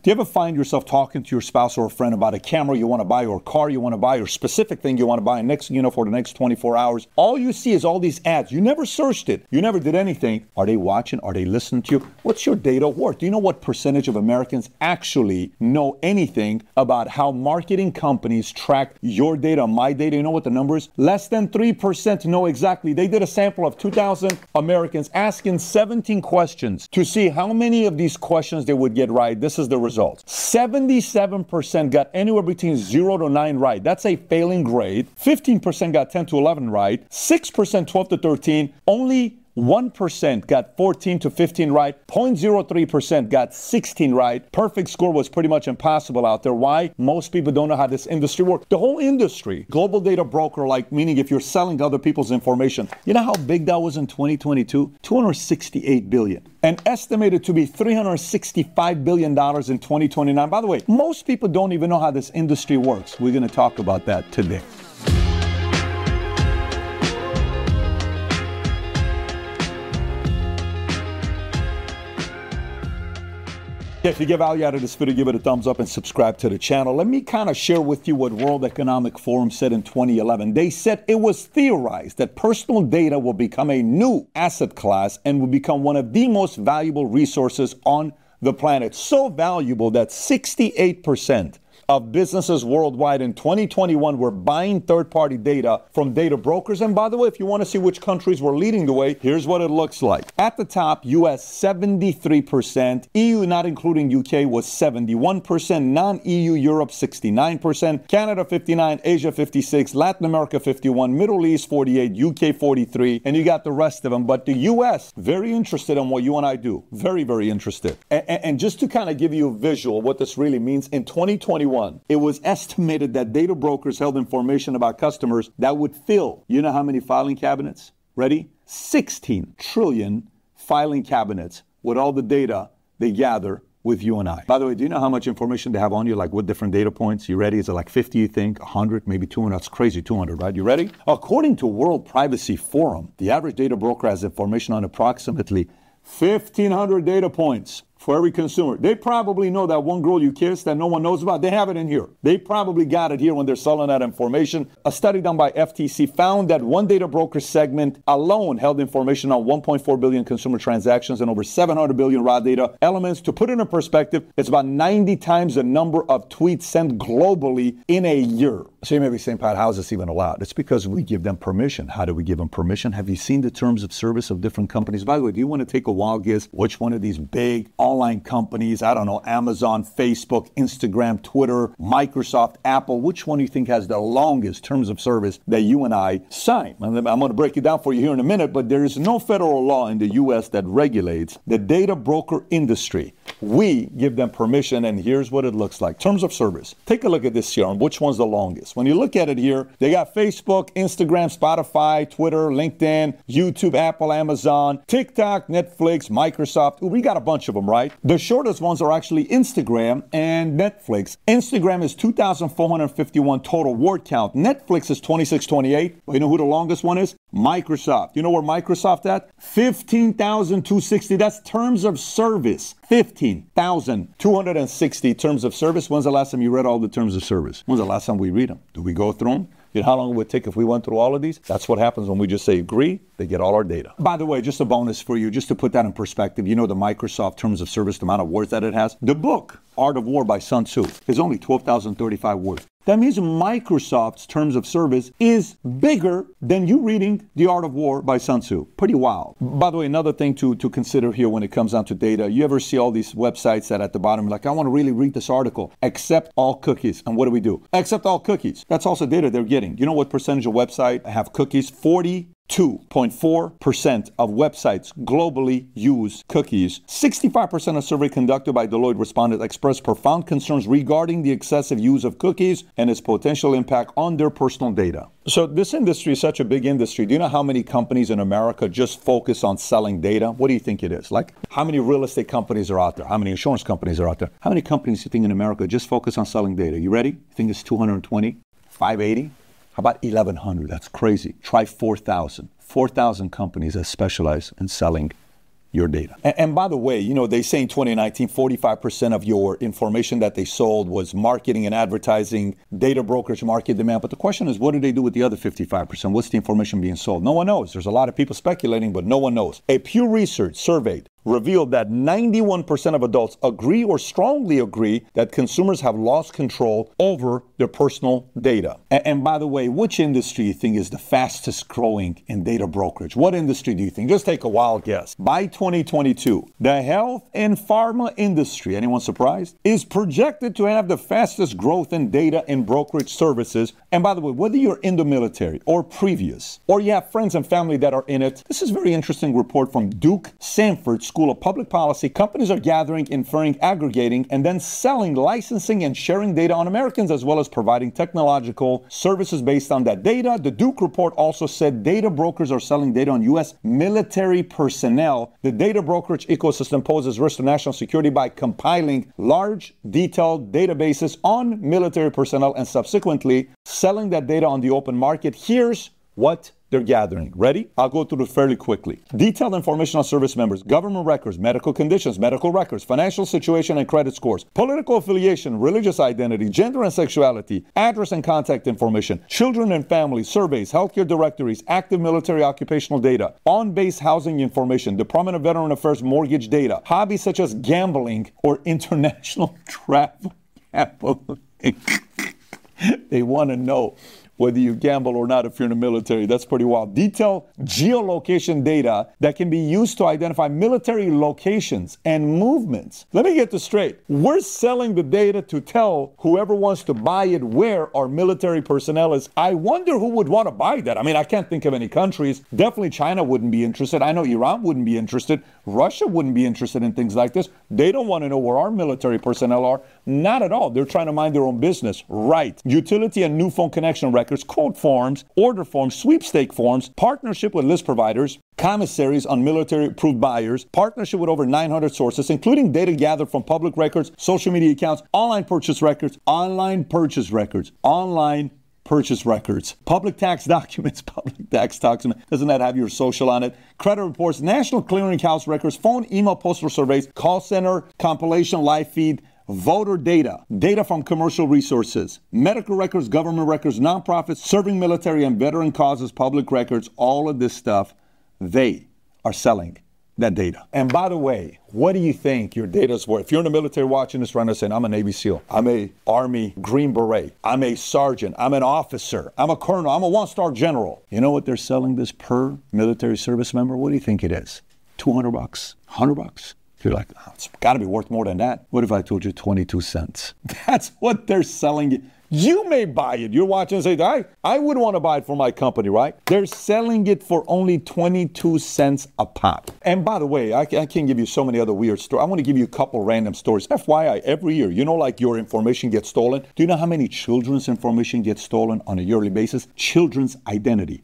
Do you ever find yourself talking to your spouse or a friend about a camera you want to buy or a car you want to buy or a specific thing you want to buy for the next 24 hours? All you see is all these ads. You never searched it. You never did anything. Are they watching? Are they listening to you? What's your data worth? Do you know what percentage of Americans actually know anything about how marketing companies track your data, my data? You know what the number is? Less than 3% know exactly. They did a sample of 2,000 Americans asking 17 questions to see how many of these questions they would get right. This is the result. 77% got anywhere between 0 to 9 right. That's a failing grade. 15% got 10 to 11 right. 6% 12 to 13. Only 1% got 14 to 15 right. 0.03% got 16 right. Perfect score was pretty much impossible out there. Why? Most people don't know how this industry works. The whole industry, global data broker, like meaning if you're selling other people's information, you know how big that was in 2022? 268 billion. And estimated to be $365 billion in 2029. By the way, most people don't even know how this industry works. We're going to talk about that today. If you get value out of this video, give it a thumbs up and subscribe to the channel. Let me kind of share with you what World Economic Forum said in 2011. They said it was theorized that personal data will become a new asset class and will become one of the most valuable resources on the planet. So valuable that 68% of businesses worldwide in 2021 were buying third-party data from data brokers. And by the way, if you want to see which countries were leading the way, here's what it looks like. At the top, US 73%, EU not including UK was 71%, non-EU Europe 69%, Canada 59%, Asia 56%, Latin America 51%, Middle East 48%, UK 43%, and you got the rest of them. But the US, very interested in what you and I do. Very, very interested. And just to kind of give you a visual what this really means, in 2021, it was estimated that data brokers held information about customers that would fill, you know how many filing cabinets? Ready? 16 trillion filing cabinets with all the data they gather with you and I. By the way, do you know how much information they have on you? Like what different data points? You ready? Is it like 50, you think? 100, maybe 200? That's crazy, 200, right? You ready? According to World Privacy Forum, the average data broker has information on approximately 1,500 data points for every consumer. They probably know that one girl you kissed that no one knows about. They have it in here. They probably got it here when they're selling that information. A study done by FTC found that one data broker segment alone held information on 1.4 billion consumer transactions and over 700 billion raw data elements. To put it in perspective, it's about 90 times the number of tweets sent globally in a year. So you may be saying, Pat, how is this even allowed? It's because we give them permission. How do we give them permission? Have you seen the terms of service of different companies? By the way, do you want to take a wild guess which one of these big online companies, I don't know, Amazon, Facebook, Instagram, Twitter, Microsoft, Apple, which one do you think has the longest terms of service that you and I sign? I'm going to break it down for you here in a minute, but there is no federal law in the U.S. that regulates the data broker industry. We give them permission, and here's what it looks like. Terms of service. Take a look at this here on which one's the longest. When you look at it here, they got Facebook, Instagram, Spotify, Twitter, LinkedIn, YouTube, Apple, Amazon, TikTok, Netflix, Microsoft. We got a bunch of them, right? The shortest ones are actually Instagram and Netflix. Instagram is 2,451 total word count. Netflix is 2628. Well, you know who the longest one is? Microsoft. You know where Microsoft at? 15,260. That's terms of service. 15,260 terms of service. When's the last time you read all the terms of service? When's the last time we read them? Do we go through them? You know how long it would take if we went through all of these? That's what happens when we just say agree. They get all our data. By the way, just a bonus for you, just to put that in perspective, you know the Microsoft terms of service, the amount of words that it has? The book, Art of War by Sun Tzu, is only 12,035 words. That means Microsoft's terms of service is bigger than you reading The Art of War by Sun Tzu. Pretty wild. By the way, another thing to consider here when it comes down to data, you ever see all these websites that at the bottom, like, I want to really read this article, accept all cookies. And what do? Accept all cookies. That's also data they're getting. You know what percentage of websites have cookies? 42.4% of websites globally use cookies. 65% of survey conducted by Deloitte respondents expressed profound concerns regarding the excessive use of cookies and its potential impact on their personal data. So this industry is such a big industry. Do you know how many companies in America just focus on selling data? What do you think it is? Like, how many real estate companies are out there? How many insurance companies are out there? How many companies do you think in America just focus on selling data? You ready? You think it's 220? 580? How about 1,100? That's crazy. Try 4,000. 4,000 companies that specialize in selling your data. And by the way, they say in 2019, 45% of your information that they sold was marketing and advertising, data brokerage, market demand. But the question is, what do they do with the other 55%? What's the information being sold? No one knows. There's a lot of people speculating, but no one knows. A Pew Research survey revealed that 91% of adults agree or strongly agree that consumers have lost control over their personal data. And by the way, which industry do you think is the fastest growing in data brokerage? What industry do you think? Just take a wild guess. By 2022, the health and pharma industry, anyone surprised, is projected to have the fastest growth in data and brokerage services. And by the way, whether you're in the military or previous, or you have friends and family that are in it, this is a very interesting report from Duke Sanford School of Public Policy. Companies are gathering, inferring, aggregating, and then selling, licensing, and sharing data on Americans, as well as providing technological services based on that data. The Duke report also said data brokers are selling data on U.S. military personnel. The data brokerage ecosystem poses risk to national security by compiling large, detailed databases on military personnel and subsequently selling that data on the open market. Here's what they're gathering. Ready? I'll go through it fairly quickly. Detailed information on service members, government records, medical conditions, medical records, financial situation and credit scores, political affiliation, religious identity, gender and sexuality, address and contact information, children and family, surveys, healthcare directories, active military occupational data, on-base housing information, Department of Veteran Affairs mortgage data, hobbies such as gambling or international travel. They want to know whether you gamble or not if you're in the military. That's pretty wild. Detailed geolocation data that can be used to identify military locations and movements. Let me get this straight. We're selling the data to tell whoever wants to buy it where our military personnel is. I wonder who would want to buy that. I mean, I can't think of any countries. Definitely China wouldn't be interested. I know Iran wouldn't be interested. Russia wouldn't be interested in things like this. They don't want to know where our military personnel are. Not at all. They're trying to mind their own business. Right. Utility and new phone connection records, quote forms, order forms, sweepstake forms, partnership with list providers, commissaries on military-approved buyers, partnership with over 900 sources, including data gathered from public records, social media accounts, online purchase records, public tax documents, doesn't that have your social on it? Credit reports, national clearinghouse records, phone, email, postal surveys, call center, compilation, live feed, voter data, data from commercial resources, medical records, government records, nonprofits, serving military and veteran causes, public records, all of this stuff, they are selling that data. And by the way, what do you think your data is worth? If you're in the military watching this right now saying, I'm a Navy SEAL, I'm a Army Green Beret, I'm a sergeant, I'm an officer, I'm a colonel, I'm a one-star general. You know what they're selling this per military service member? What do you think it is? $200, $100? You're like, oh, it's got to be worth more than that. What if I told you 22 cents? That's what they're selling it. You may buy it. You're watching and say, I would want to buy it for my company, right? They're selling it for only 22 cents a pop. And by the way, I can give you so many other weird stories. I want to give you a couple random stories. FYI, every year, like your information gets stolen. Do you know how many children's information gets stolen on a yearly basis? Children's identity,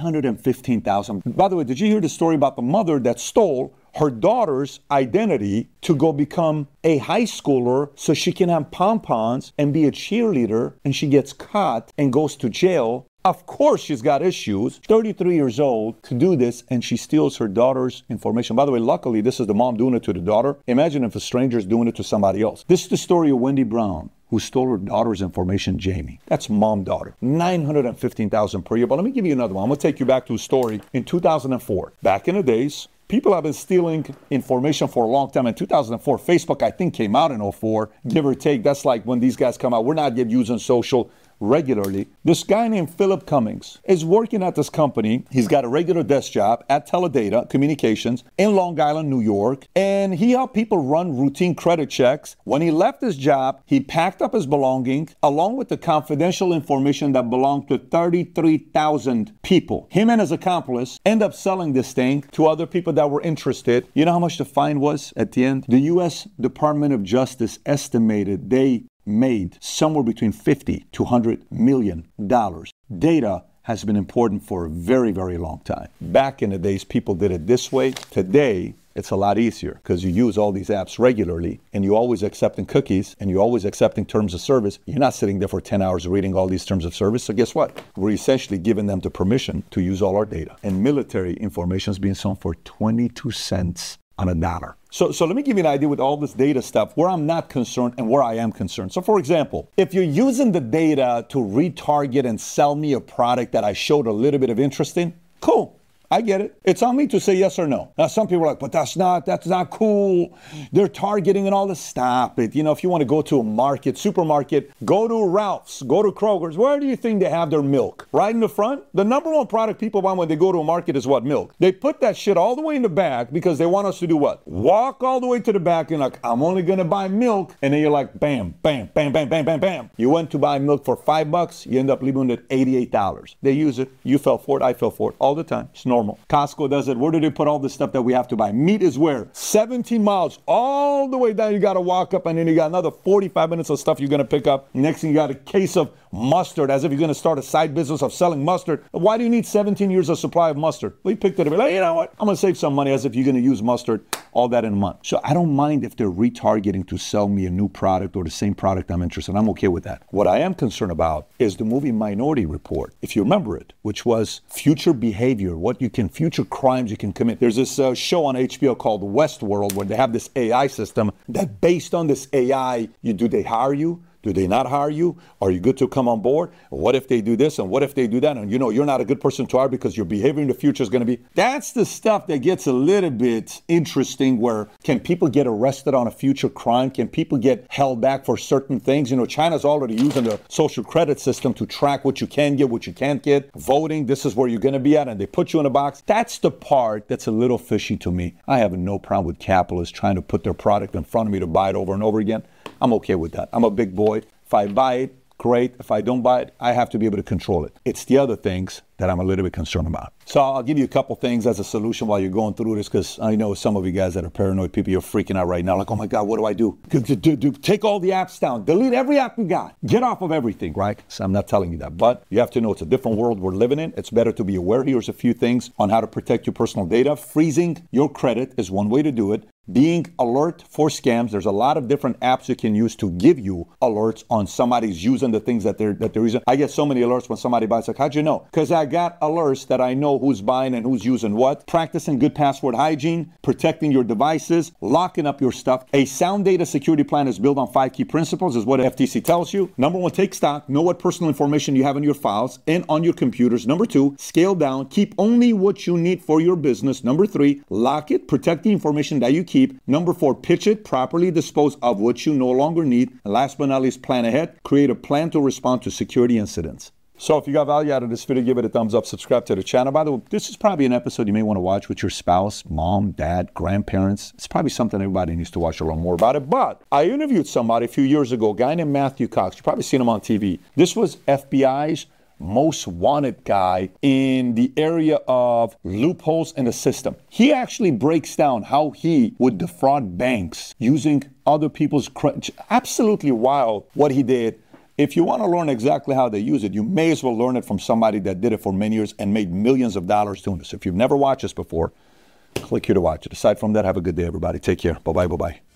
915,000. By the way, did you hear the story about the mother that stole her daughter's identity to go become a high schooler so she can have pom-poms and be a cheerleader, and she gets caught and goes to jail? Of course she's got issues. 33 years old to do this, and she steals her daughter's information. By the way, luckily, this is the mom doing it to the daughter. Imagine if a stranger is doing it to somebody else. This is the story of Wendy Brown, who stole her daughter's information, Jamie. That's mom-daughter. 915,000 per year. But let me give you another one. I'm going to take you back to a story in 2004. Back in the days, people have been stealing information for a long time. In 2004, Facebook, I think, came out in 2004, give or take. That's like when these guys come out. We're not using social regularly. This guy named Philip Cummings is working at this company. He's got a regular desk job at Teledata Communications in Long Island, New York, and he helped people run routine credit checks. When he left his job, he packed up his belongings along with the confidential information that belonged to 33,000 people. Him and his accomplice end up selling this thing to other people that were interested. You know how much the fine was at the end? The U.S. Department of Justice estimated they made somewhere between $50 to $100 million. Data has been important for a very, very long time. Back in the days, people did it this way. Today, it's a lot easier because you use all these apps regularly and you're always accepting cookies and you're always accepting terms of service. You're not sitting there for 10 hours reading all these terms of service. So guess what? We're essentially giving them the permission to use all our data. And military information is being sold for 22 cents on a dollar. So let me give you an idea with all this data stuff where I'm not concerned and where I am concerned. So for example, if you're using the data to retarget and sell me a product that I showed a little bit of interest in, cool. I get it. It's on me to say yes or no. Now, some people are like, but that's not cool. They're targeting and all this. Stop it. You know, if you want to go to a market, supermarket, go to Ralph's, go to Kroger's. Where do you think they have their milk? Right in the front? The number one product people buy when they go to a market is what? Milk. They put that shit all the way in the back because they want us to do what? Walk all the way to the back and like, I'm only going to buy milk. And then you're like, bam, bam, bam, bam, bam, bam, bam. You went to buy milk for $5. You end up leaving it at $88. They use it. You fell for it. I fell for it all the time. It's normal. Costco does it. Where do they put all the stuff that we have to buy? Meat is where? 17 miles all the way down. You got to walk up and then you got another 45 minutes of stuff you're going to pick up. Next thing you got a case of mustard, as if you're going to start a side business of selling mustard. Why do you need 17 years of supply of mustard? Well, you picked it up. Like, you know what? I'm going to save some money as if you're going to use mustard, all that in a month. So I don't mind if they're retargeting to sell me a new product or the same product I'm interested in. I'm okay with that. What I am concerned about is the movie Minority Report, if you remember it, which was future behavior, future crimes you can commit. There's this show on HBO called Westworld where they have this AI system that based on this AI, do they hire you? Do they not hire you? Are you good to come on board? What if they do this and what if they do that? And you know, you're not a good person to hire because your behavior in the future is going to be. That's the stuff that gets a little bit interesting where can people get arrested on a future crime? Can people get held back for certain things? You know, China's already using the social credit system to track what you can get, what you can't get. Voting, this is where you're going to be at, and they put you in a box. That's the part that's a little fishy to me. I have no problem with capitalists trying to put their product in front of me to buy it over and over again. I'm okay with that. I'm a big boy. If I buy it, great. If I don't buy it, I have to be able to control it. It's the other things that I'm a little bit concerned about. So I'll give you a couple things as a solution while you're going through this, because I know some of you guys that are paranoid people, you're freaking out right now. Like, oh my God, what do I do? Take all the apps down. Delete every app you got. Get off of everything, right? So I'm not telling you that. But you have to know it's a different world we're living in. It's better to be aware. Here's a few things on how to protect your personal data. Freezing your credit is one way to do it. Being alert for scams. There's a lot of different apps you can use to give you alerts on somebody's using the things that they're using. I get so many alerts when somebody buys. Like, how'd you know? Because I got alerts that I know who's buying and who's using what. Practicing good password hygiene, protecting your devices, locking up your stuff. A sound data security plan is built on 5 key principles, is what FTC tells you. Number 1, take stock. Know what personal information you have in your files and on your computers. Number 2, scale down. Keep only what you need for your business. Number 3, lock it. Protect the information that you keep. Number 4, pitch it. Properly dispose of what you no longer need. And last but not least, plan ahead. Create a plan to respond to security incidents. So if you got value out of this video, give it a thumbs up, subscribe to the channel. By the way, this is probably an episode you may want to watch with your spouse, mom, dad, grandparents. It's probably something everybody needs to watch to learn more about it. But I interviewed somebody a few years ago, a guy named Matthew Cox. You've probably seen him on TV. This was FBI's most wanted guy in the area of loopholes in the system. He actually breaks down how he would defraud banks using other people's credit. Absolutely wild what he did. If you want to learn exactly how they use it, you may as well learn it from somebody that did it for many years and made millions of dollars doing this. If you've never watched this before, click here to watch it. Aside from that, have a good day, everybody. Take care. Bye-bye, bye-bye.